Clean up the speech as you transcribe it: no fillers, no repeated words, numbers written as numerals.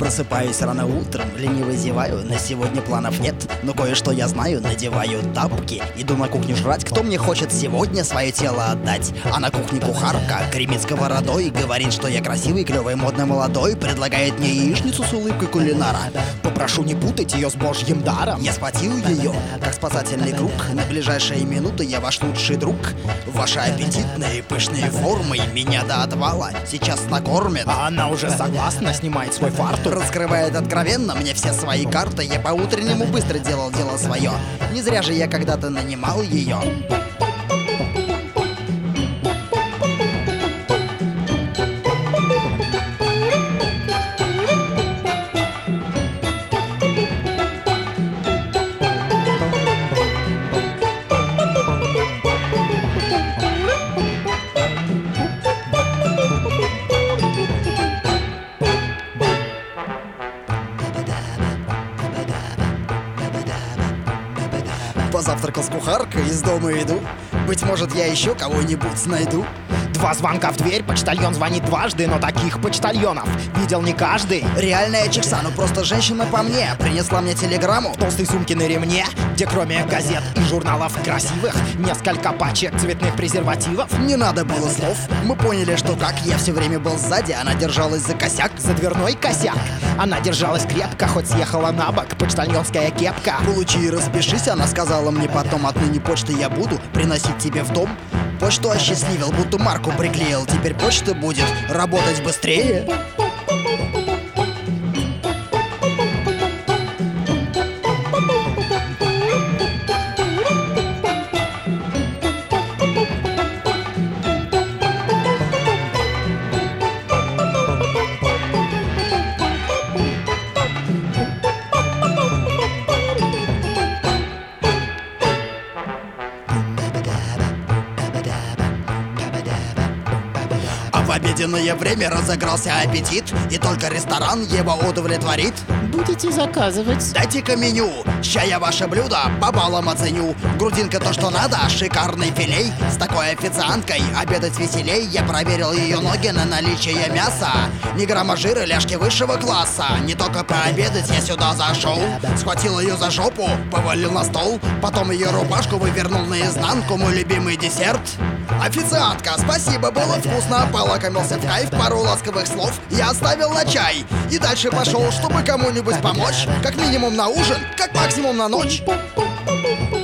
Просыпаюсь рано утром, лениво зеваю. На сегодня планов нет, но кое-что я знаю. Надеваю тапки, иду на кухню жрать. Кто мне хочет сегодня свое тело отдать? А на кухне кухарка гремит сковородой, говорит, что я красивый, клевый, модный, молодой. Предлагает мне яичницу с улыбкой кулинара. Попрошу не путать ее с божьим даром. Я схватил ее, как спасательный круг. На ближайшие минуты я ваш лучший друг. Ваши аппетитные пышные формы меня до отвала сейчас накормят. А она уже согласна, снимает свой фартук. Раскрывает откровенно мне все свои карты. Я по-утреннему быстро делал дело свое. Не зря же я когда-то нанимал ее. Позавтракал с кухаркой, из дома иду. Быть может, я еще кого-нибудь найду. 2 звонка в дверь, почтальон звонит дважды, но таких почтальонов видел не каждый. Реальная чикса, ну просто женщина по мне принесла мне телеграмму. В толстой сумке на ремне, где кроме газет и журналов красивых несколько пачек цветных презервативов. Не надо было слов, мы поняли, что как. Я все время был сзади, она держалась за косяк. За дверной косяк она держалась крепко, хоть съехала на бок почтальонская кепка. Получи и распишись, она сказала мне потом. Отныне почты я буду приносить тебе в дом. Почту осчастливил, будто марку приклеил. Теперь почта будет работать быстрее. В обеденное время разыгрался аппетит, и только ресторан его удовлетворит. Будете заказывать? Дайте-ка меню, ща я ваше блюдо по баллам оценю. Грудинка то, что надо, шикарный филей. С такой официанткой обедать веселей. Я проверил ее ноги на наличие мяса. Ни грамма жира, ляжки высшего класса. Не только пообедать я сюда зашел. Схватил ее за жопу, повалил на стол. Потом ее рубашку вывернул наизнанку. Мой любимый десерт. Официантка, спасибо, было вкусно. Полакомился в кайф, пару ласковых слов я оставил на чай. И дальше пошел, чтобы кому-нибудь помочь. Как минимум на ужин, как максимум на ночь.